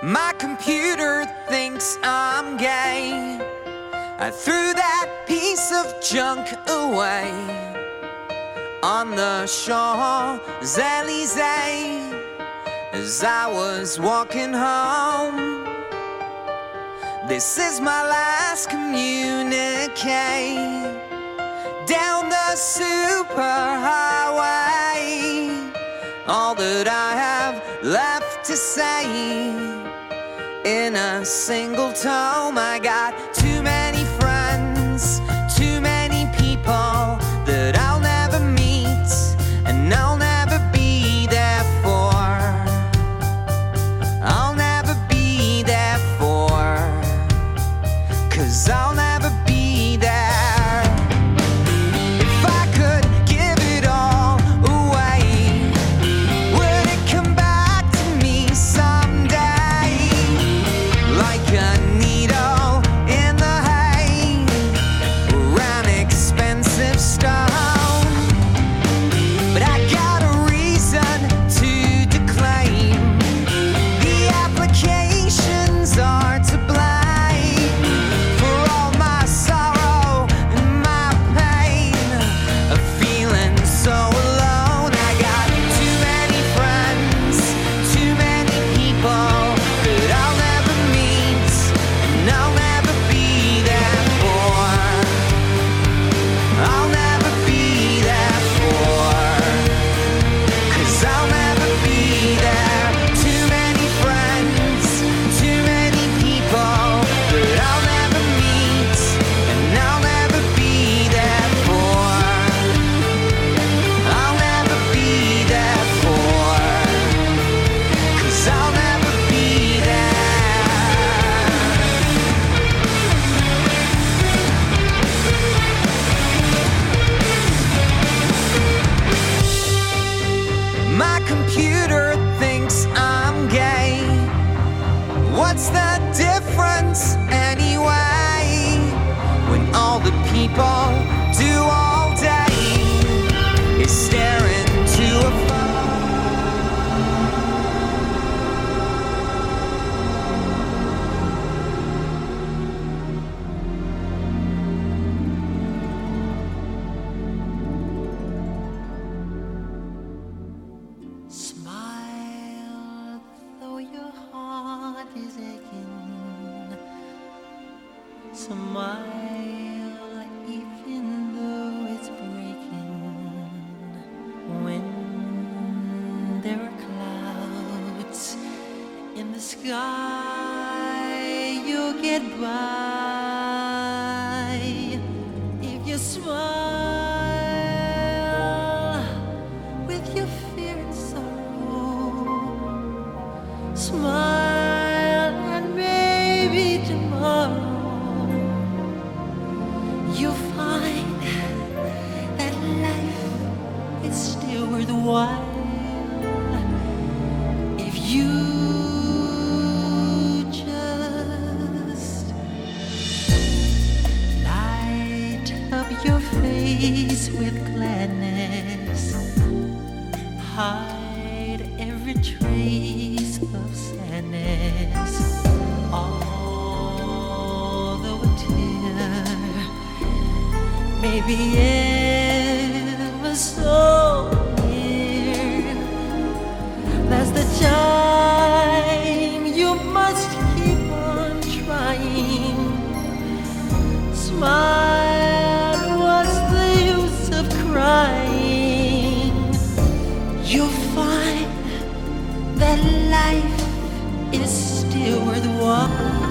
My computer thinks I'm gay. I threw that piece of junk away on the Champs-Elysees as I was walking home. This is my last communique down the superhighway. All that I have left to say in a single tome. I got too many friends, too many people that I'll never meet and I'll never be there for. I'll never be there for, 'cause I'll never be there. If I could give it all away, would it come back to me someday? Like a needle in the hay or an expensive stone. But I got a reason to declaim the applications are to blame for all my sorrow and my pain of feeling so alone. I got too many friends, too many people that I'll never meet and I'll never be there for. I'll never be there for, 'cause I'll never be there. Too many friends, too many people that I'll never meet and I'll never be there for. I'll never be there for, 'cause I'll never be there. My computer thinks I'm gay. What's the difference anyway? When all the people do all day is stare into a phone. Smile, though your heart is aching. Smile, even though it's breaking. When there are clouds in the sky, you'll get by. If you smile with your fear and sorrow, smile and maybe tomorrow you'll find that life is still worthwhile if you just light up your face with gladness. Hide every trace of sadness. Although a tear may be ever so near, that's the time you must keep on trying. Smile, what's the use of crying? You'll find that life is still worthwhile.